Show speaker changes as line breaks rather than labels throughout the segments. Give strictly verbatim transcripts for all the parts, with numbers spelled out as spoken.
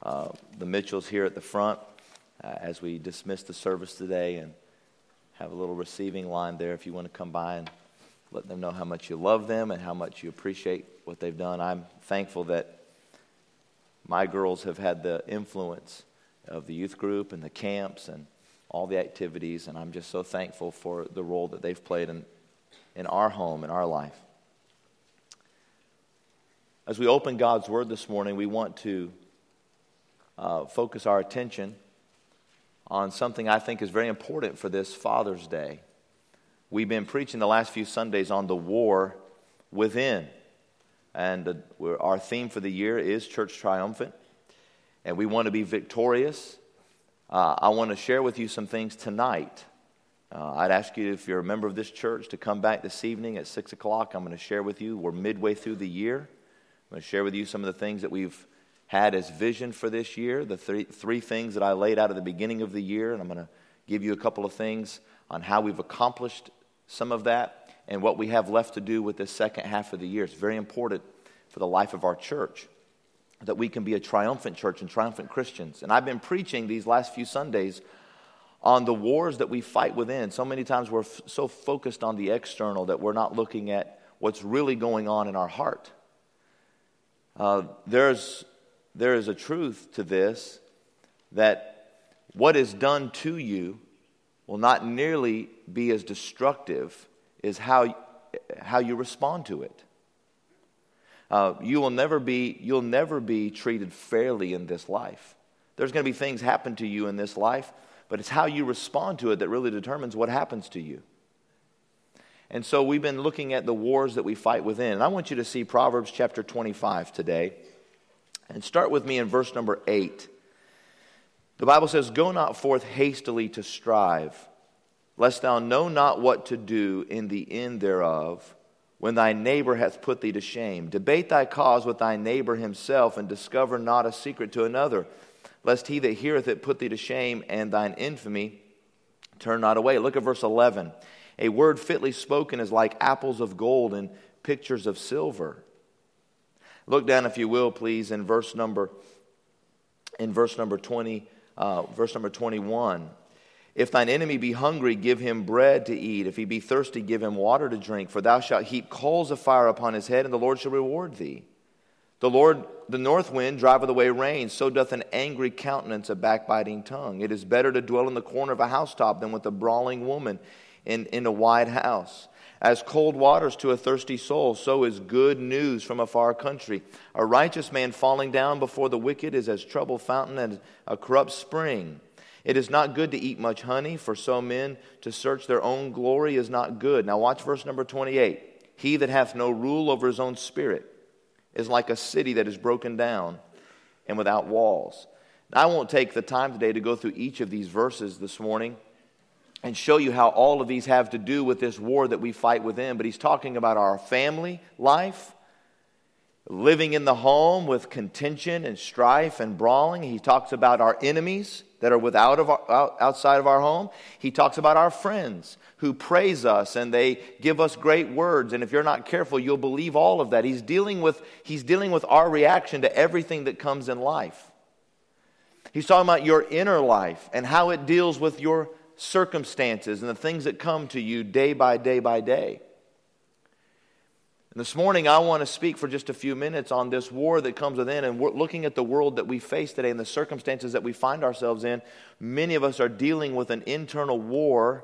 uh, the Mitchells here at the front uh, as we dismiss the service today, and have a little receiving line there if you want to come by and let them know how much you love them and how much you appreciate what they've done. I'm thankful that my girls have had the influence of the youth group and the camps and all the activities, and I'm just so thankful for the role that they've played in, in our home, in our life. As we open God's Word this morning, we want to uh, focus our attention on something I think is very important for this Father's Day. We've been preaching the last few Sundays on the war within, and uh, we're, our theme for the year is Church Triumphant, and we want to be victorious. Uh, I want to share with you some things tonight. Uh, I'd ask you, if you're a member of this church, to come back this evening at six o'clock. I'm going to share with you, we're midway through the year. I'm going to share with you some of the things that we've had as vision for this year, the three, three things that I laid out at the beginning of the year, and I'm going to give you a couple of things on how we've accomplished some of that and what we have left to do with this second half of the year. It's very important for the life of our church that we can be a triumphant church and triumphant Christians. And I've been preaching these last few Sundays on the wars that we fight within. So many times we're f- so focused on the external that we're not looking at what's really going on in our heart. Uh, there's there is a truth to this, that what is done to you will not nearly be as destructive as how how you respond to it. Uh, you will never be you'll never be treated fairly in this life. There's going to be things happen to you in this life, but it's how you respond to it that really determines what happens to you. And so we've been looking at the wars that we fight within. And I want you to see Proverbs chapter twenty-five today. And start with me in verse number eight. The Bible says, "Go not forth hastily to strive, lest thou know not what to do in the end thereof, when thy neighbor hath put thee to shame. Debate thy cause with thy neighbor himself, and discover not a secret to another, lest he that heareth it put thee to shame, and thine infamy turn not away." Look at verse eleven. "A word fitly spoken is like apples of gold and pictures of silver." Look down, if you will, please, in verse number in verse number twenty, uh, verse number twenty-one. "If thine enemy be hungry, give him bread to eat. If he be thirsty, give him water to drink. For thou shalt heap coals of fire upon his head, and the Lord shall reward thee. The Lord, the north wind driveth away rain, so doth an angry countenance a backbiting tongue. It is better to dwell in the corner of a housetop than with a brawling woman in, in a wide house. As cold waters to a thirsty soul, so is good news from a far country. A righteous man falling down before the wicked is as troubled fountain and a corrupt spring. It is not good to eat much honey, for so men to search their own glory is not good." Now watch verse number twenty-eight. "He that hath no rule over his own spirit is like a city that is broken down and without walls." Now, I won't take the time today to go through each of these verses this morning and show you how all of these have to do with this war that we fight within. But he's talking about our family life, living in the home with contention and strife and brawling. He talks about our enemies that are without of our, outside of our home. He talks about our friends who praise us and they give us great words. And if you're not careful, you'll believe all of that. He's dealing with, he's dealing with our reaction to everything that comes in life. He's talking about your inner life and how it deals with your circumstances and the things that come to you day by day by day. And this morning I want to speak for just a few minutes on this war that comes within, and we're looking at the world that we face today and the circumstances that we find ourselves in. Many of us are dealing with an internal war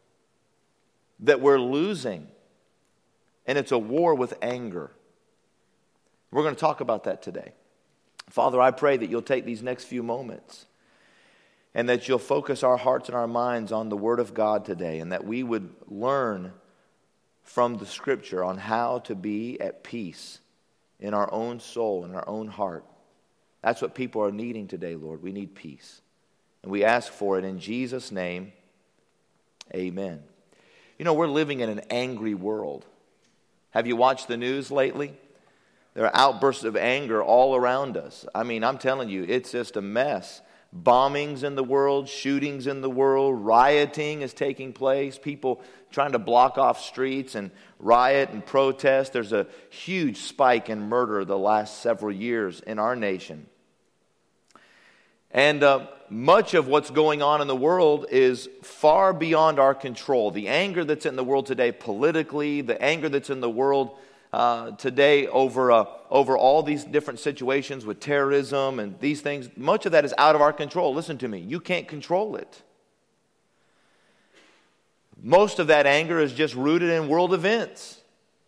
that we're losing, and it's a war with anger. We're going to talk about that today. Father, I pray that you'll take these next few moments and that you'll focus our hearts and our minds on the Word of God today, and that we would learn from the Scripture on how to be at peace in our own soul, in our own heart. That's what people are needing today, Lord. We need peace. And we ask for it in Jesus' name. Amen. You know, we're living in an angry world. Have you watched the news lately? There are outbursts of anger all around us. I mean, I'm telling you, it's just a mess. Bombings in the world, shootings in the world, rioting is taking place. People trying to block off streets and riot and protest. There's a huge spike in murder the last several years in our nation. And uh, much of what's going on in the world is far beyond our control. The anger that's in the world today politically, the anger that's in the world uh, today over uh, over all these different situations with terrorism and these things, much of that is out of our control. Listen to me, you can't control it. Most of that anger is just rooted in world events.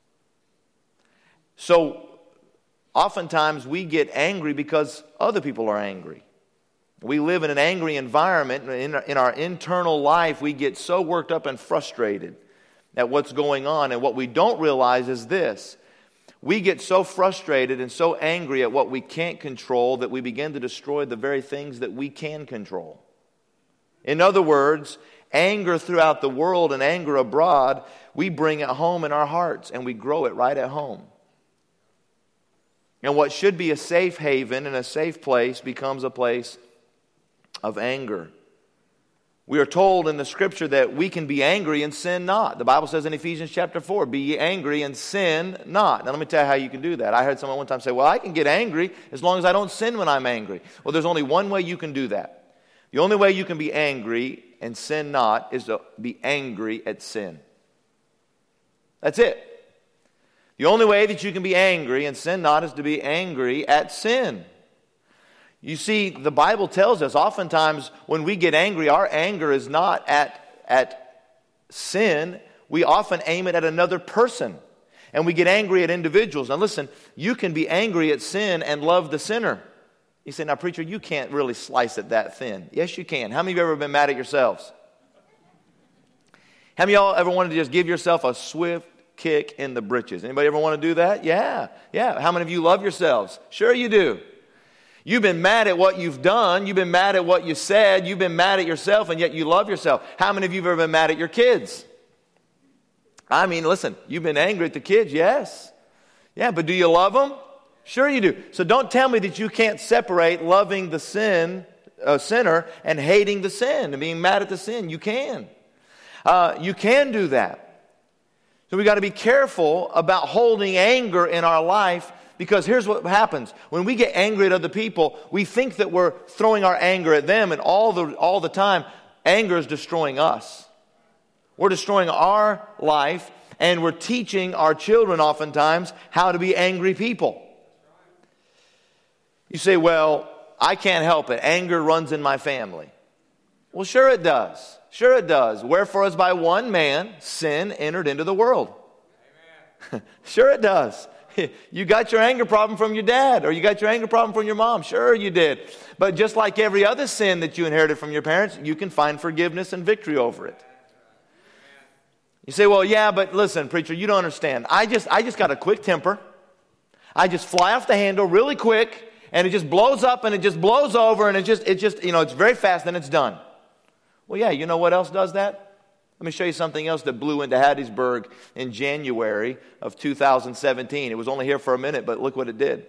So oftentimes we get angry because other people are angry. We live in an angry environment. In our, in our internal life, we get so worked up and frustrated at what's going on. And what we don't realize is this. We get so frustrated and so angry at what we can't control that we begin to destroy the very things that we can control. In other words, anger throughout the world and anger abroad, we bring it home in our hearts and we grow it right at home. And what should be a safe haven and a safe place becomes a place of anger. We are told in the Scripture that we can be angry and sin not. The Bible says in Ephesians chapter four, be ye angry and sin not. Now let me tell you how you can do that. I heard someone one time say, well, I can get angry as long as I don't sin when I'm angry. Well, there's only one way you can do that. The only way you can be angry and sin not is to be angry at sin. That's it. The only way that you can be angry and sin not is to be angry at sin. You see, the Bible tells us oftentimes when we get angry, our anger is not at, at sin. We often aim it at another person. And we get angry at individuals. Now listen, you can be angry at sin and love the sinner. You say, now preacher, you can't really slice it that thin. Yes, you can. How many of you have ever been mad at yourselves? How many of y'all ever wanted to just give yourself a swift kick in the britches? Anybody ever want to do that? Yeah, yeah. How many of you love yourselves? Sure you do. You've been mad at what you've done. You've been mad at what you said. You've been mad at yourself, and yet you love yourself. How many of you have ever been mad at your kids? I mean, listen, you've been angry at the kids, yes. Yeah, but do you love them? Sure you do. So don't tell me that you can't separate loving the sin, uh, sinner and hating the sin and being mad at the sin. You can. Uh, you can do that. So we got to be careful about holding anger in our life. Because here's what happens. When we get angry at other people, we think that we're throwing our anger at them, and all the, all the time, anger is destroying us. We're destroying our life, and we're teaching our children oftentimes how to be angry people. You say, well, I can't help it. Anger runs in my family. Well, sure it does. Sure it does. Wherefore, as by one man, sin entered into the world. Amen. Sure it does. You got your anger problem from your dad, or you got your anger problem from your mom. Sure you did. But just like every other sin that you inherited from your parents, you can find forgiveness and victory over it. You say, well, yeah, but listen, preacher, you don't understand. I just, I just got a quick temper. I just fly off the handle really quick, and it just blows up, and it just blows over, and it just, it just, you know, it's very fast, and it's done. Well, yeah, you know what else does that? Let me show you something else that blew into Hattiesburg in January of two thousand seventeen. It was only here for a minute, but look what it did.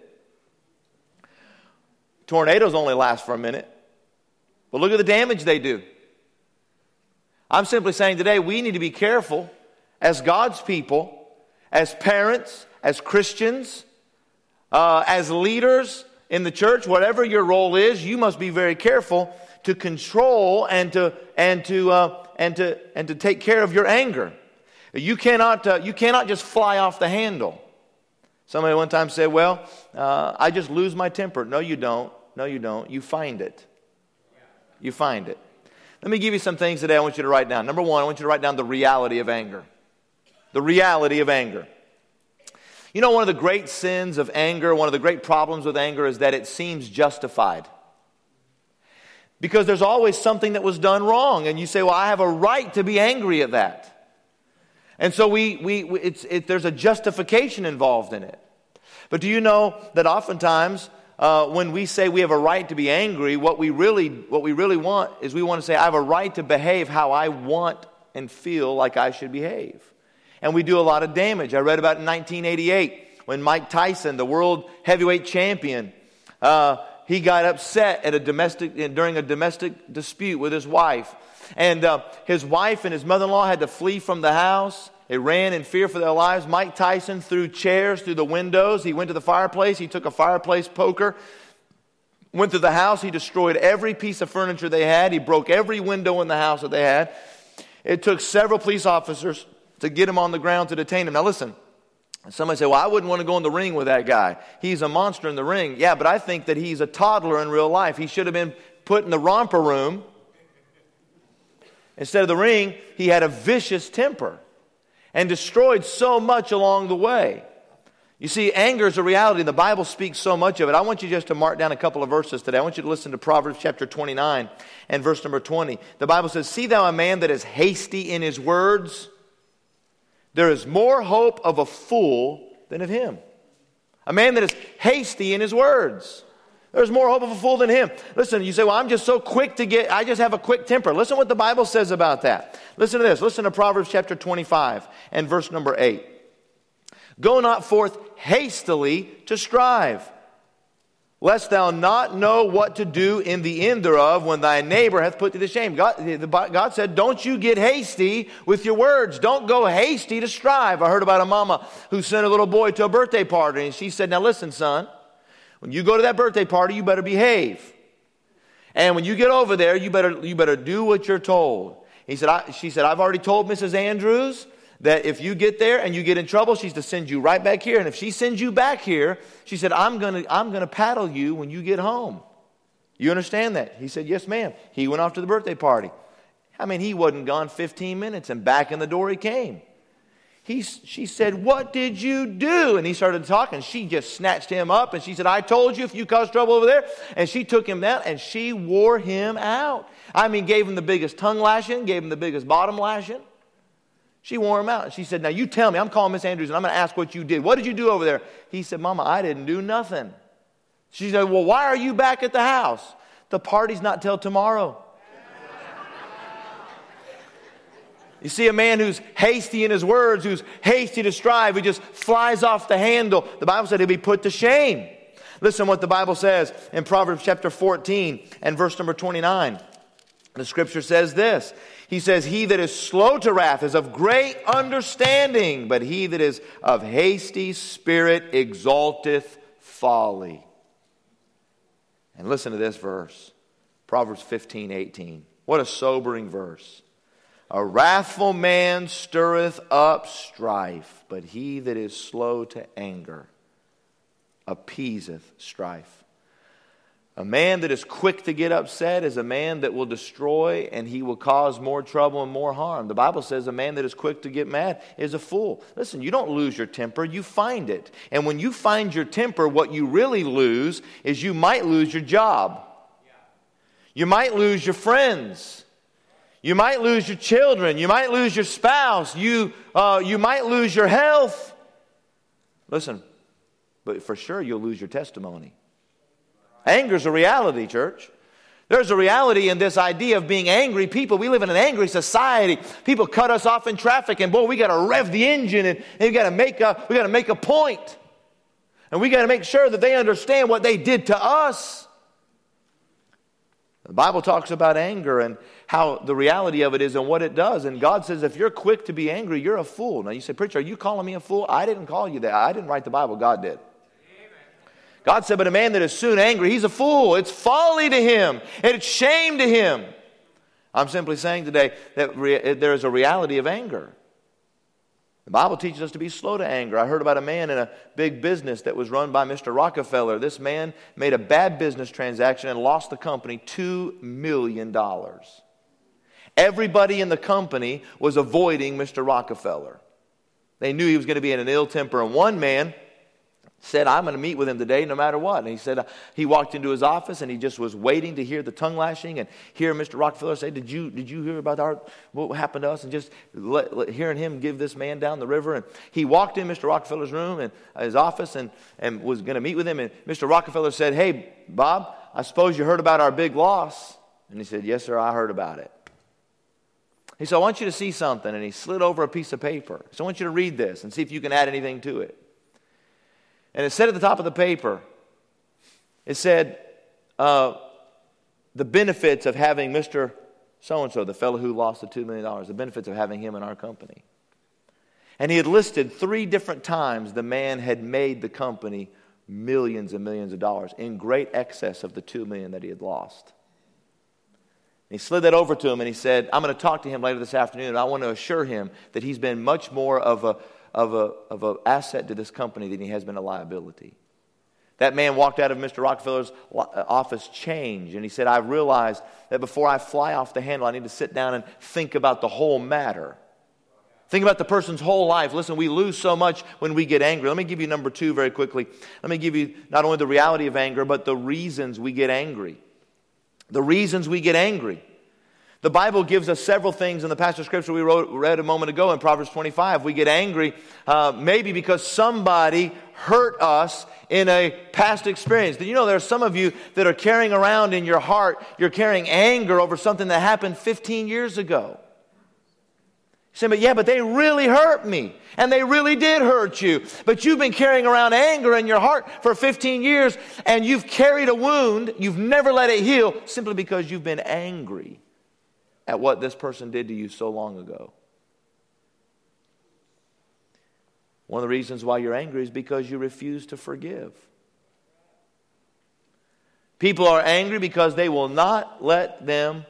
Tornadoes only last for a minute, but look at the damage they do. I'm simply saying today we need to be careful as God's people, as parents, as Christians, uh, as leaders in the church, whatever your role is, you must be very careful to control and to and to uh, and to and to take care of your anger. You cannot uh, you cannot just fly off the handle. Somebody one time said, "Well, uh, I just lose my temper." No, you don't. No, you don't. You find it. You find it. Let me give you some things today I want you to write down. Number one, I want you to write down the reality of anger. The reality of anger. You know, one of the great sins of anger, one of the great problems with anger is that it seems justified. Because there's always something that was done wrong. And you say, well, I have a right to be angry at that. And so we, we, it's, it, there's a justification involved in it. But do you know that oftentimes uh, when we say we have a right to be angry, what we really, what we really want is we want to say, I have a right to behave how I want and feel like I should behave. And we do a lot of damage. I read about in nineteen eighty-eight when Mike Tyson, the world heavyweight champion, uh, he got upset at a domestic during a domestic dispute with his wife. And uh, his wife and his mother-in-law had to flee from the house. They ran in fear for their lives. Mike Tyson threw chairs through the windows. He went to the fireplace. He took a fireplace poker, Went through the house. He destroyed every piece of furniture they had. He broke every window in the house that they had. It took several police officers to get him on the ground to detain him. Now listen, somebody say, well, I wouldn't want to go in the ring with that guy. He's a monster in the ring. Yeah, but I think that he's a toddler in real life. He should have been put in the romper room. Instead of the ring, he had a vicious temper and destroyed so much along the way. You see, anger is a reality. The Bible speaks so much of it. I want you just to mark down a couple of verses today. I want you to listen to Proverbs chapter twenty-nine and verse number twenty. The Bible says, see thou a man that is hasty in his words? There is more hope of a fool than of him. A man that is hasty in his words. There's more hope of a fool than him. Listen, you say, well, I'm just so quick to get, I just have a quick temper. Listen what the Bible says about that. Listen to this. Listen to Proverbs chapter twenty-five and verse number eight. Go not forth hastily to strive, lest thou not know what to do in the end thereof when thy neighbor hath put thee to shame. God, God said, don't you get hasty with your words. Don't go hasty to strive. I heard about a mama who sent a little boy to a birthday party, and she said, now listen, son, when you go to that birthday party, you better behave. And when you get over there, you better, you better do what you're told. He said, I, she said, I've already told Missus Andrews that if you get there and you get in trouble, she's to send you right back here. And if she sends you back here, she said, I'm going to I'm going to paddle you when you get home. You understand that? He said, yes, ma'am. He went off to the birthday party. I mean, he wasn't gone fifteen minutes, and back in the door he came. He, she said, what did you do? And he started talking. She just snatched him up, and she said, I told you if you cause trouble over there. And she took him down, and she wore him out. I mean, gave him the biggest tongue lashing, gave him the biggest bottom lashing. She wore him out. She said, now you tell me. I'm calling Miss Andrews, and I'm going to ask what you did. What did you do over there? He said, Mama, I didn't do nothing. She said, well, why are you back at the house? The party's not till tomorrow. You see a man who's hasty in his words, who's hasty to strive, who just flies off the handle. The Bible said he'll be put to shame. Listen what the Bible says in Proverbs chapter fourteen and verse number twenty-nine. The scripture says this. He says, he that is slow to wrath is of great understanding, but he that is of hasty spirit exalteth folly. And listen to this verse. Proverbs fifteen eighteen. What a sobering verse. A wrathful man stirreth up strife, but he that is slow to anger appeaseth strife. A man that is quick to get upset is a man that will destroy, and he will cause more trouble and more harm. The Bible says a man that is quick to get mad is a fool. Listen, you don't lose your temper, you find it. And when you find your temper, what you really lose is you might lose your job. You might lose your friends. You might lose your children. You might lose your spouse. You, uh, you might lose your health. Listen, but for sure you'll lose your testimony. Anger's a reality, church. There's a reality in this idea of being angry people. We live in an angry society. People cut us off in traffic, and boy, we got to rev the engine, and, and we got to make a we got to make a point, and we got to make sure that they understand what they did to us. The Bible talks about anger and how the reality of it is and what it does. And God says, if you're quick to be angry, you're a fool. Now you say, preacher, are you calling me a fool? I didn't call you that. I didn't write the Bible. God did. God said, but a man that is soon angry, he's a fool. It's folly to him, and it's shame to him. I'm simply saying today that re- there is a reality of anger. The Bible teaches us to be slow to anger. I heard about a man in a big business that was run by Mister Rockefeller. This man made a bad business transaction and lost the company two million dollars. Everybody in the company was avoiding Mister Rockefeller. They knew he was going to be in an ill temper, and one man said, I'm going to meet with him today no matter what. And he said, uh, he walked into his office and he just was waiting to hear the tongue lashing and hear Mister Rockefeller say, did you did you hear about our, what happened to us? And just let, let, hearing him give this man down the river. And he walked in Mister Rockefeller's room and uh, his office and, and was going to meet with him. And Mister Rockefeller said, hey, Bob, I suppose you heard about our big loss. And he said, yes, sir, I heard about it. He said, I want you to see something. And he slid over a piece of paper. So I want you to read this and see if you can add anything to it. And it said at the top of the paper, it said, uh, the benefits of having Mister So-and-so, the fellow who lost the two million dollars, the benefits of having him in our company. And he had listed three different times the man had made the company millions and millions of dollars, in great excess of the two million dollars that he had lost. He slid that over to him and he said, I'm going to talk to him later this afternoon, and I want to assure him that he's been much more of a of a of an asset to this company than he has been a liability. That man walked out of Mister Rockefeller's office changed, and he said, I realized that before I fly off the handle, I need to sit down and think about the whole matter. Think about the person's whole life. Listen, we lose so much when we get angry. Let me give you number two very quickly. Let me give you not only the reality of anger, but the reasons we get angry. The reasons we get angry. The Bible gives us several things in the passage of Scripture we wrote, read a moment ago in Proverbs twenty-five. We get angry uh, maybe because somebody hurt us in a past experience. Did you know there are some of you that are carrying around in your heart, you're carrying anger over something that happened fifteen years ago. You say, but yeah, but they really hurt me. And they really did hurt you. But you've been carrying around anger in your heart for fifteen years, and you've carried a wound. You've never let it heal simply because you've been angry at what this person did to you so long ago. One of the reasons why you're angry is because you refuse to forgive. People are angry because they will not let them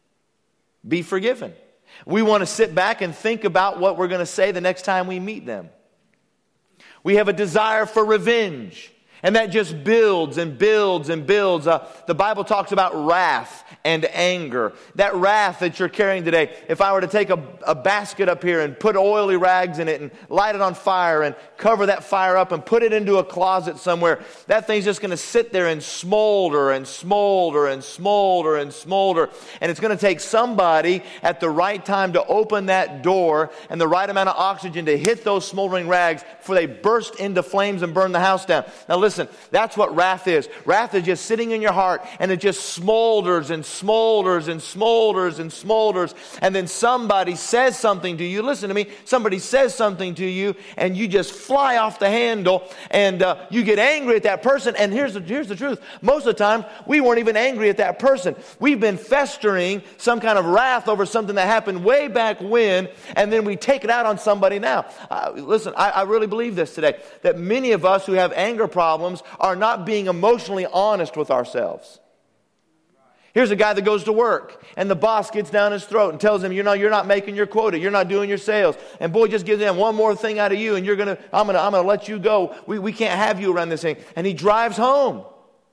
be forgiven. We want to sit back and think about what we're going to say the next time we meet them. We have a desire for revenge. And that just builds and builds and builds. Uh, the Bible talks about wrath and anger. That wrath that you're carrying today, if I were to take a, a basket up here and put oily rags in it and light it on fire and cover that fire up and put it into a closet somewhere, that thing's just going to sit there and smolder and smolder and smolder and smolder. And it's going to take somebody at the right time to open that door and the right amount of oxygen to hit those smoldering rags before they burst into flames and burn the house down. Now listen. Listen, that's what wrath is. Wrath is just sitting in your heart, and it just smolders and smolders and smolders and smolders. And then somebody says something to you. Listen to me. Somebody says something to you, and you just fly off the handle, and uh, you get angry at that person. And here's the, here's the truth. Most of the time, we weren't even angry at that person. We've been festering some kind of wrath over something that happened way back when, and then we take it out on somebody now. Uh, listen, I, I really believe this today, that many of us who have anger problems are not being emotionally honest with ourselves. Here's a guy that goes to work, and the boss gets down his throat and tells him, you know, you're not making your quota, you're not doing your sales, and boy, just gives him one more thing out of you, and you're gonna, I'm gonna, I'm gonna let you go. We we can't have you around this thing. And he drives home.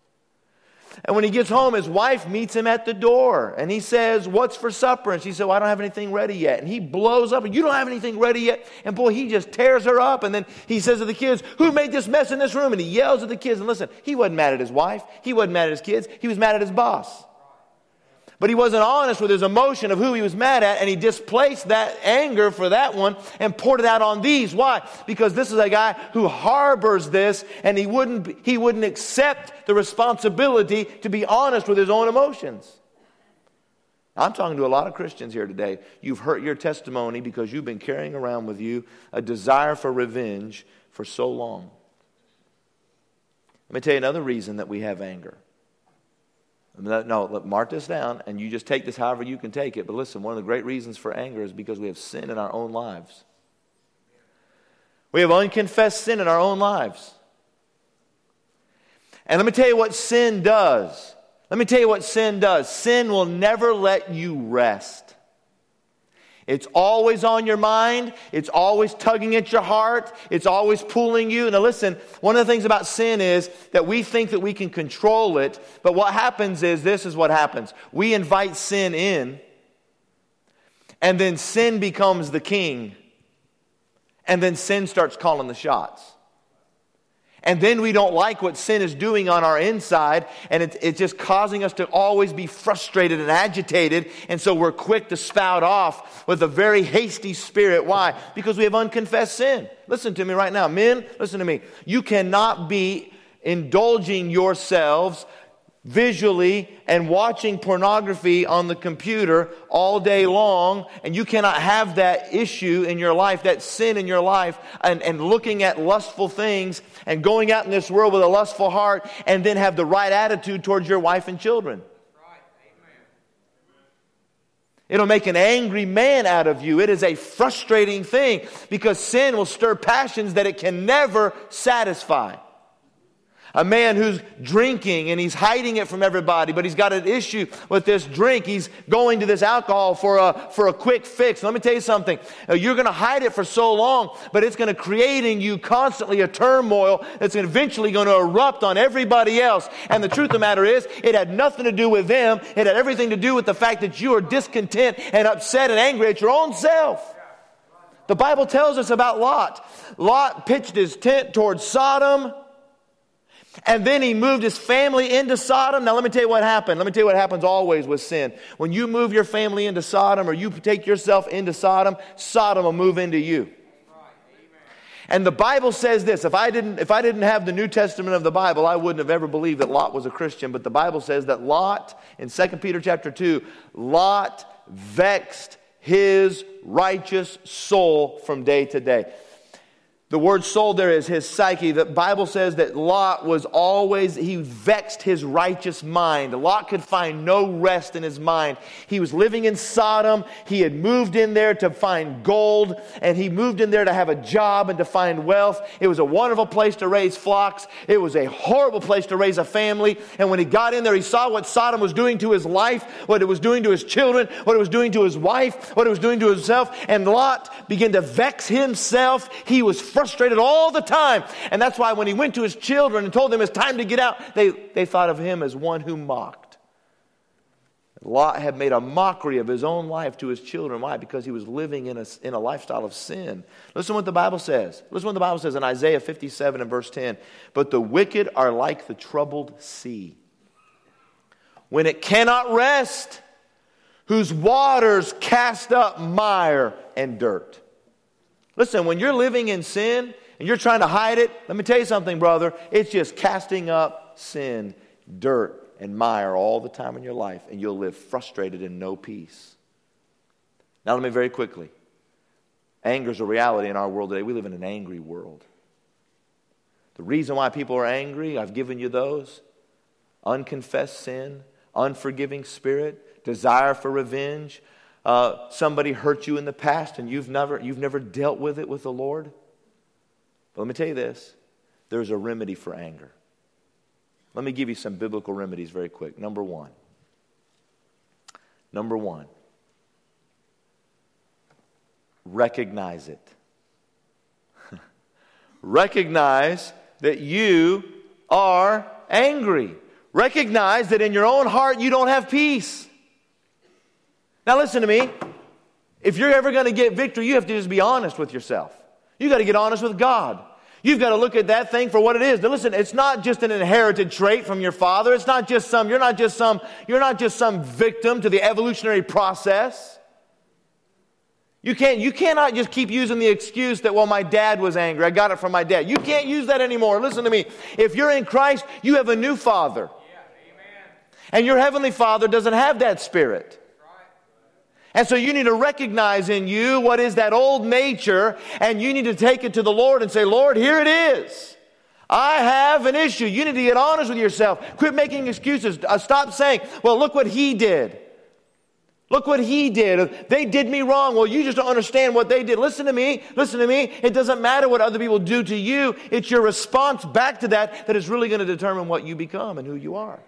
And when he gets home, his wife meets him at the door. And he says, what's for supper? And she said, well, I don't have anything ready yet. And he blows up. And you don't have anything ready yet? And boy, he just tears her up. And then he says to the kids, who made this mess in this room? And he yells at the kids. And listen, he wasn't mad at his wife. He wasn't mad at his kids. He was mad at his boss. But he wasn't honest with his emotion of who he was mad at, and he displaced that anger for that one and poured it out on these. Why? Because this is a guy who harbors this, and he wouldn't he wouldn't accept the responsibility to be honest with his own emotions. I'm talking to a lot of Christians here today. You've hurt your testimony because you've been carrying around with you a desire for revenge for so long. Let me tell you another reason that we have anger. No, look, mark this down, and you just take this however you can take it. But listen, one of the great reasons for anger is because we have sin in our own lives. We have unconfessed sin in our own lives. And let me tell you what sin does. Let me tell you what sin does. Sin will never let you rest. It's always on your mind. It's always tugging at your heart. It's always pulling you. Now listen, one of the things about sin is that we think that we can control it. But what happens is, this is what happens. We invite sin in. And then sin becomes the king. And then sin starts calling the shots. And then we don't like what sin is doing on our inside, and it, it's just causing us to always be frustrated and agitated, and so we're quick to spout off with a very hasty spirit. Why? Because we have unconfessed sin. Listen to me right now. Men, listen to me. You cannot be indulging yourselves visually and watching pornography on the computer all day long, and you cannot have that issue in your life, that sin in your life, and, and looking at lustful things and going out in this world with a lustful heart, and then have the right attitude towards your wife and children. It'll make an angry man out of you. It is a frustrating thing because sin will stir passions that it can never satisfy. A man who's drinking and he's hiding it from everybody, but he's got an issue with this drink. He's going to this alcohol for a, for a quick fix. Let me tell you something. You're going to hide it for so long, but it's going to create in you constantly a turmoil that's eventually going to erupt on everybody else. And the truth of the matter is, it had nothing to do with them. It had everything to do with the fact that you are discontent and upset and angry at your own self. The Bible tells us about Lot. Lot pitched his tent towards Sodom, and then he moved his family into Sodom. Now let me tell you what happened. Let me tell you what happens always with sin. When you move your family into Sodom, or you take yourself into Sodom, Sodom will move into you. And the Bible says this. If I didn't, if I didn't have the New Testament of the Bible, I wouldn't have ever believed that Lot was a Christian. But the Bible says that Lot, in Second Peter chapter two, Lot vexed his righteous soul from day to day. The word soul there is his psyche. The Bible says that Lot was always, he vexed his righteous mind. Lot could find no rest in his mind. He was living in Sodom. He had moved in there to find gold, and he moved in there to have a job and to find wealth. It was a wonderful place to raise flocks. It was a horrible place to raise a family. And when he got in there, he saw what Sodom was doing to his life, what it was doing to his children, what it was doing to his wife, what it was doing to himself. And Lot began to vex himself. He was frustrated all the time. And that's why when he went to his children and told them it's time to get out, they, they thought of him as one who mocked. Lot had made a mockery of his own life to his children. Why? Because he was living in a, in a lifestyle of sin. Listen what the Bible says. Listen what the Bible says in Isaiah fifty-seven and verse ten. But the wicked are like the troubled sea, when it cannot rest, whose waters cast up mire and dirt. Listen, when you're living in sin and you're trying to hide it, let me tell you something, brother. It's just casting up sin, dirt, and mire all the time in your life, and you'll live frustrated and no peace. Now let me very quickly. Anger is a reality in our world today. We live in an angry world. The reason why people are angry, I've given you those. Unconfessed sin, unforgiving spirit, desire for revenge. Uh, somebody hurt you in the past and you've never, you've never dealt with it with the Lord. But let me tell you this. There's a remedy for anger. Let me give you some biblical remedies very quick. Number one. Number one. Recognize it. Recognize that you are angry. Recognize that in your own heart you don't have peace. Now listen to me. If you're ever going to get victory, you have to just be honest with yourself. You got to get honest with God. You've got to look at that thing for what it is. Now listen, it's not just an inherited trait from your father. It's not just some, you're not just some, you're not just some victim to the evolutionary process. You can't, you cannot just keep using the excuse that, well, my dad was angry. I got it from my dad. You can't use that anymore. Listen to me. If you're in Christ, you have a new father. Yeah, amen. And your heavenly Father doesn't have that spirit. And so you need to recognize in you what is that old nature, and you need to take it to the Lord and say, Lord, here it is. I have an issue. You need to get honest with yourself. Quit making excuses. Stop saying, well, look what he did. Look what he did. They did me wrong. Well, you just don't understand what they did. Listen to me. Listen to me. It doesn't matter what other people do to you. It's your response back to that that is really going to determine what you become and who you are.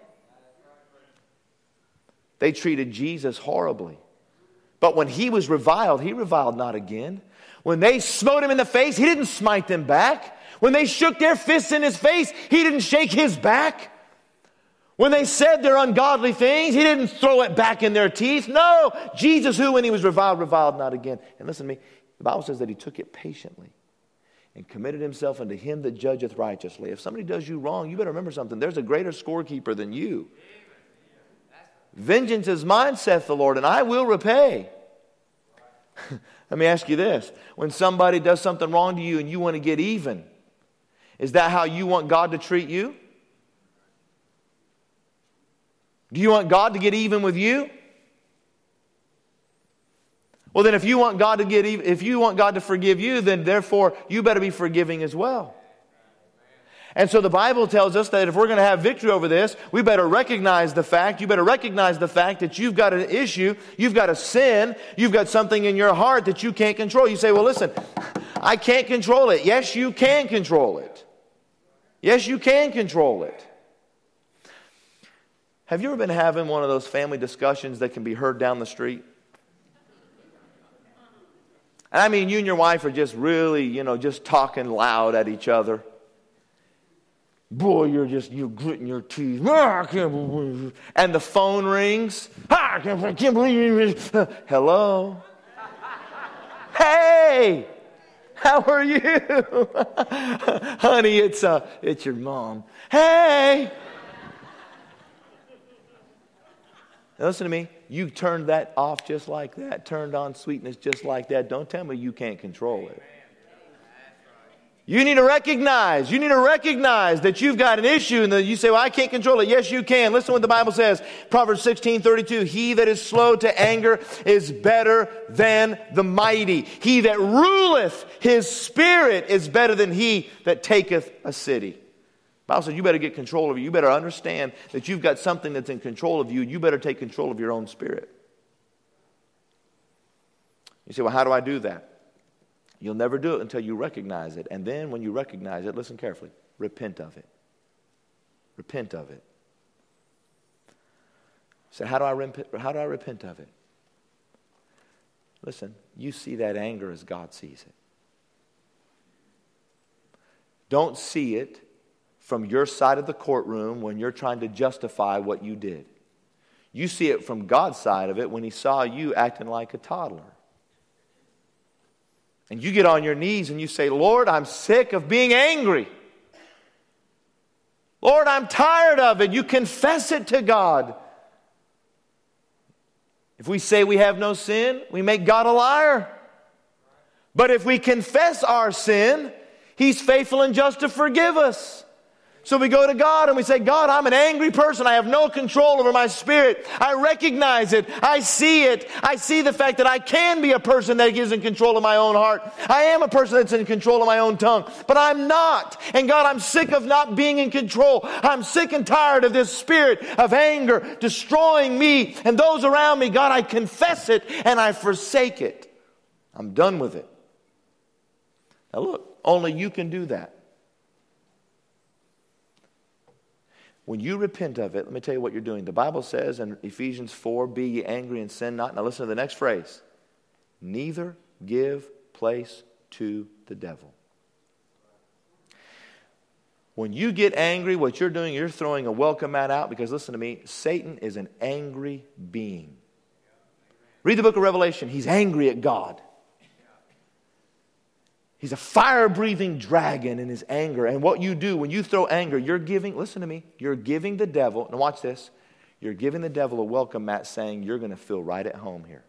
They treated Jesus horribly. But when he was reviled, he reviled not again. When they smote him in the face, he didn't smite them back. When they shook their fists in his face, he didn't shake his back. When they said their ungodly things, he didn't throw it back in their teeth. No, Jesus, who when he was reviled, reviled not again. And listen to me, the Bible says that he took it patiently and committed himself unto him that judgeth righteously. If somebody does you wrong, you better remember something. There's a greater scorekeeper than you. Vengeance is mine, saith the Lord, and I will repay. Let me ask you this. When somebody does something wrong to you and you want to get even, is that how you want God to treat you? Do you want God to get even with you? Well, then if you want God to get even, if you want God to forgive you, then therefore you better be forgiving as well. And so the Bible tells us that if we're going to have victory over this, we better recognize the fact, you better recognize the fact that you've got an issue, you've got a sin, you've got something in your heart that you can't control. You say, well, listen, I can't control it. Yes, you can control it. Yes, you can control it. Have you ever been having one of those family discussions that can be heard down the street? And I mean, you and your wife are just really, you know, just talking loud at each other. Boy, you're just, you're gritting your teeth. Ah, I can't believe it. And the phone rings. Ah, I can't, I can't believe it. Hello? Hey! How are you? Honey, it's uh, it's your mom. Hey! Now listen to me. You turned that off just like that. Turned on sweetness just like that. Don't tell me you can't control it. You need to recognize, you need to recognize that you've got an issue and that you say, well, I can't control it. Yes, you can. Listen to what the Bible says. Proverbs sixteen thirty-two. He that is slow to anger is better than the mighty. He that ruleth his spirit is better than he that taketh a city. The Bible says you better get control of it. You better understand that you've got something that's in control of you. You better take control of your own spirit. You say, well, how do I do that? You'll never do it until you recognize it. And then when you recognize it, listen carefully, repent of it. Repent of it. So how do I repent, how do I repent of it? Listen, you see that anger as God sees it. Don't see it from your side of the courtroom when you're trying to justify what you did. You see it from God's side of it when He saw you acting like a toddler. And you get on your knees and you say, Lord, I'm sick of being angry. Lord, I'm tired of it. You confess it to God. If we say we have no sin, we make God a liar. But if we confess our sin, He's faithful and just to forgive us. So we go to God and we say, God, I'm an angry person. I have no control over my spirit. I recognize it. I see it. I see the fact that I can be a person that is in control of my own heart. I am a person that's in control of my own tongue. But I'm not. And God, I'm sick of not being in control. I'm sick and tired of this spirit of anger destroying me and those around me. God, I confess it and I forsake it. I'm done with it. Now look, only you can do that. When you repent of it, let me tell you what you're doing. The Bible says in Ephesians four, be ye angry and sin not. Now listen to the next phrase. Neither give place to the devil. When you get angry, what you're doing, you're throwing a welcome mat out because listen to me, Satan is an angry being. Read the book of Revelation. He's angry at God. He's a fire-breathing dragon in his anger. And what you do when you throw anger, you're giving, listen to me, you're giving the devil, now watch this, you're giving the devil a welcome mat saying you're going to feel right at home here.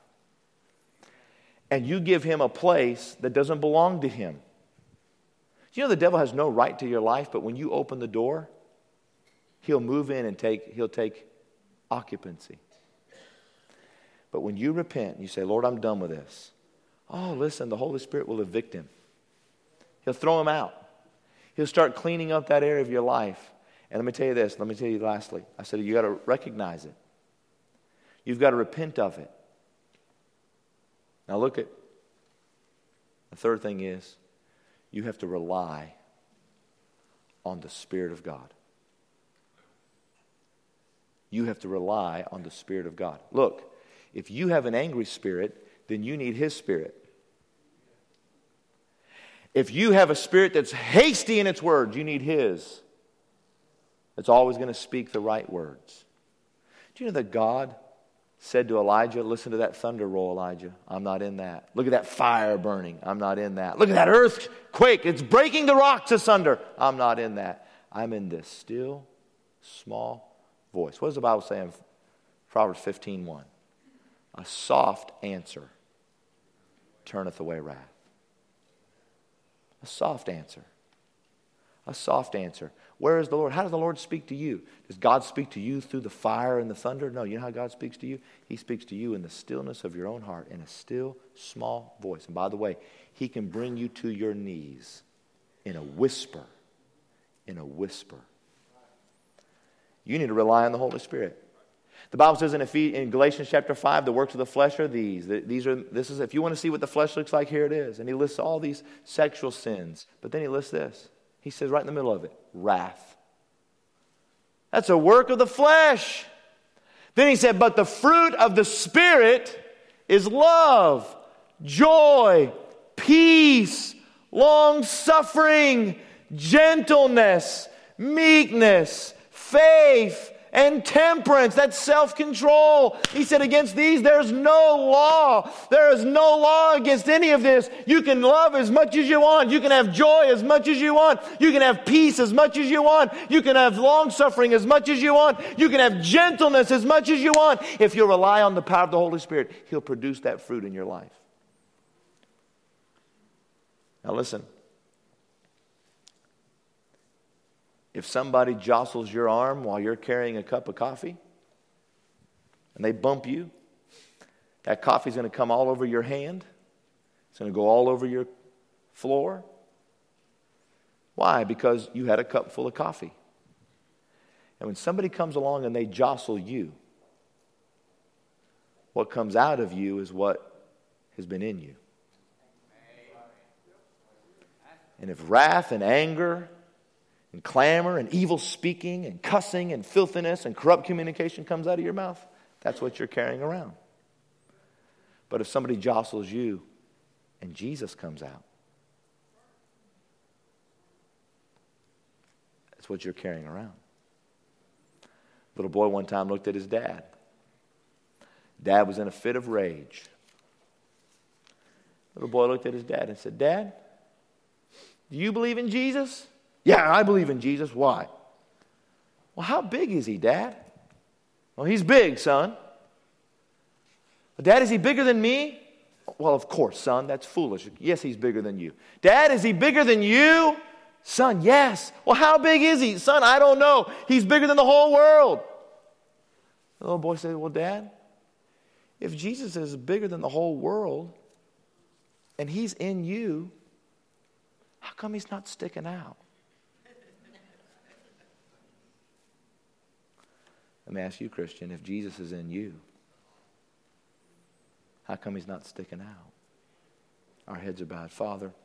And you give him a place that doesn't belong to him. You know the devil has no right to your life, but when you open the door, he'll move in and take, he'll take occupancy. But when you repent, you say, Lord, I'm done with this. Oh, listen, the Holy Spirit will evict him. He'll throw him out. He'll start cleaning up that area of your life. And let me tell you this, let me tell you lastly. I said, you got to recognize it. You've got to repent of it. Now look at, the third thing is, you have to rely on the Spirit of God. You have to rely on the Spirit of God. Look, if you have an angry spirit, then you need His Spirit. If you have a spirit that's hasty in its words, you need His. It's always going to speak the right words. Do you know that God said to Elijah, listen to that thunder roll, Elijah. I'm not in that. Look at that fire burning. I'm not in that. Look at that earthquake. It's breaking the rocks asunder. I'm not in that. I'm in this still, small voice. What does the Bible say in Proverbs fifteen one? A soft answer turneth away wrath. A soft answer. A soft answer. Where is the Lord? How does the Lord speak to you? Does God speak to you through the fire and the thunder? No, you know how God speaks to you? He speaks to you in the stillness of your own heart, in a still, small voice. And by the way, He can bring you to your knees in a whisper. In a whisper. You need to rely on the Holy Spirit. The Bible says in, in Galatians chapter five, the works of the flesh are these. These are this is if you want to see what the flesh looks like, here it is. And he lists all these sexual sins. But then he lists this. He says right in the middle of it, wrath. That's a work of the flesh. Then he said, but the fruit of the Spirit is love, joy, peace, long-suffering, gentleness, meekness, faith, and temperance. That's self-control. He said, against these there's no law. There is no law against any of this. You can love as much as you want. You can have joy as much as you want. You can have peace as much as you want. You can have long-suffering as much as you want. You can have gentleness as much as you want. If you rely on the power of the Holy Spirit, He'll produce that fruit in your life. Now listen. If somebody jostles your arm while you're carrying a cup of coffee and they bump you, that coffee's going to come all over your hand. It's going to go all over your floor. Why? Because you had a cup full of coffee. And when somebody comes along and they jostle you, what comes out of you is what has been in you. And if wrath and anger and clamor and evil speaking and cussing and filthiness and corrupt communication comes out of your mouth, that's what you're carrying around. But if somebody jostles you and Jesus comes out, that's what you're carrying around. Little boy one time looked at his dad. Dad was in a fit of rage. Little boy looked at his dad and said, Dad, do you believe in Jesus? Yeah, I believe in Jesus. Why? Well, how big is he, Dad? Well, he's big, son. But Dad, is he bigger than me? Well, of course, son. That's foolish. Yes, he's bigger than you. Dad, is he bigger than you? Son, yes. Well, how big is he? Son, I don't know. He's bigger than the whole world. The little boy said, well, Dad, if Jesus is bigger than the whole world and he's in you, how come he's not sticking out? Let me ask you, Christian, if Jesus is in you, how come he's not sticking out? Our heads are bowed. Father,